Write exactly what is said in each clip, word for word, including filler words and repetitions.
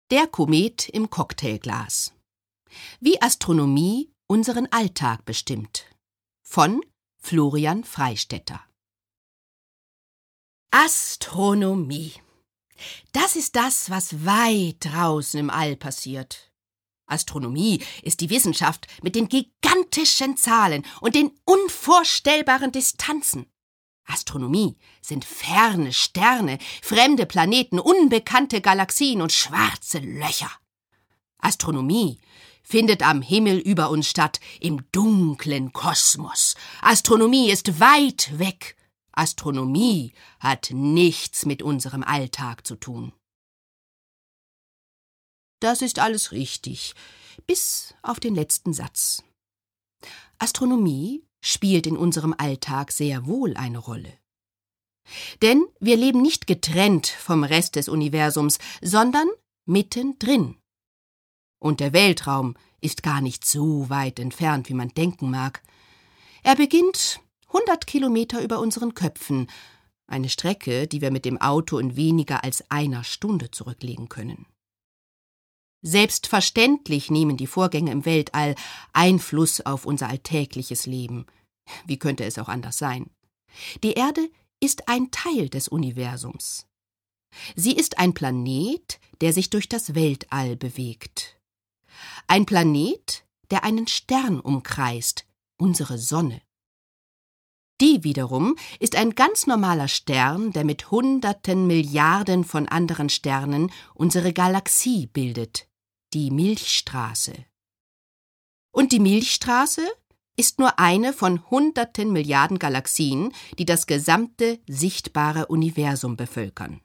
Der Komet im Cocktailglas. Wie Astronomie unseren Alltag bestimmt. Von Florian Freistetter. Astronomie. Das ist das, was weit draußen im All passiert. Astronomie ist die Wissenschaft mit den gigantischen Zahlen und den unvorstellbaren Distanzen. Astronomie sind ferne Sterne, fremde Planeten, unbekannte Galaxien und schwarze Löcher. Astronomie findet am Himmel über uns statt, im dunklen Kosmos. Astronomie ist weit weg. Astronomie hat nichts mit unserem Alltag zu tun. Das ist alles richtig, bis auf den letzten Satz. Astronomie spielt in unserem Alltag sehr wohl eine Rolle. Denn wir leben nicht getrennt vom Rest des Universums, sondern mittendrin. Und der Weltraum ist gar nicht so weit entfernt, wie man denken mag. Er beginnt hundert Kilometer über unseren Köpfen, eine Strecke, die wir mit dem Auto in weniger als einer Stunde zurücklegen können. Selbstverständlich nehmen die Vorgänge im Weltall Einfluss auf unser alltägliches Leben. Wie könnte es auch anders sein? Die Erde ist ein Teil des Universums. Sie ist ein Planet, der sich durch das Weltall bewegt. Ein Planet, der einen Stern umkreist, unsere Sonne. Die wiederum ist ein ganz normaler Stern, der mit Hunderten Milliarden von anderen Sternen unsere Galaxie bildet, die Milchstraße. Und die Milchstraße ist nur eine von Hunderten Milliarden Galaxien, die das gesamte sichtbare Universum bevölkern.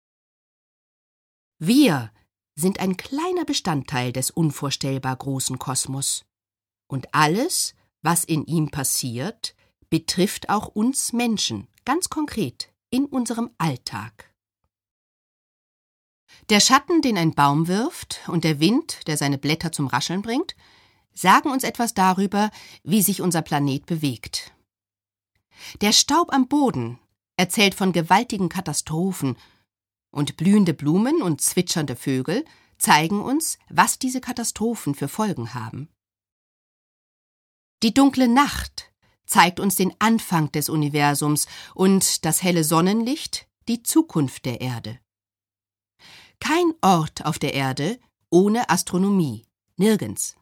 Wir sind ein kleiner Bestandteil des unvorstellbar großen Kosmos. Und alles, was in ihm passiert, betrifft auch uns Menschen, ganz konkret, in unserem Alltag. Der Schatten, den ein Baum wirft, und der Wind, der seine Blätter zum Rascheln bringt, sagen uns etwas darüber, wie sich unser Planet bewegt. Der Staub am Boden erzählt von gewaltigen Katastrophen, und blühende Blumen und zwitschernde Vögel zeigen uns, was diese Katastrophen für Folgen haben. Die dunkle Nacht zeigt uns den Anfang des Universums und das helle Sonnenlicht die Zukunft der Erde. Kein Ort auf der Erde ohne Astronomie, nirgends.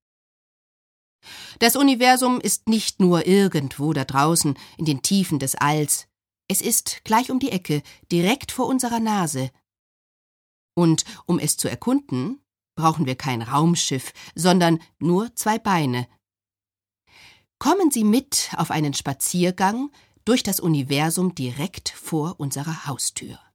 Das Universum ist nicht nur irgendwo da draußen in den Tiefen des Alls, es ist gleich um die Ecke, direkt vor unserer Nase. Und um es zu erkunden, brauchen wir kein Raumschiff, sondern nur zwei Beine. Kommen Sie mit auf einen Spaziergang durch das Universum direkt vor unserer Haustür.